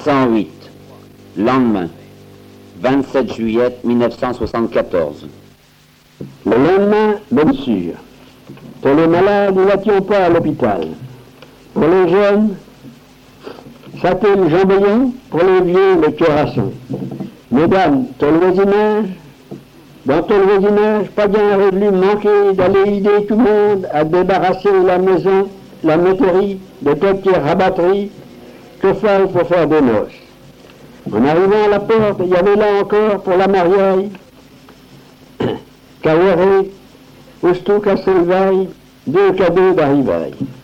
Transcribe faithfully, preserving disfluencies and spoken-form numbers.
cent huit. Lendemain, vingt-sept juillet mille neuf cent soixante-quatorze. Le lendemain, blessure. Pour les malades, nous n'étions pas à l'hôpital. Pour les jeunes, Châtel Jambillon, pour les vieux, le Cœurasson. Mesdames, tout le voisinage, dans tout le voisinage, pas bien réglé manquer d'aller aider tout le monde à débarrasser la maison, la métairie, de quelques rabatteries que faire pour faire des noces. En arrivant à la porte, il y avait là encore pour la mariage, Caouéré, Oustou Castelvaille, deux cadeaux d'arrivée.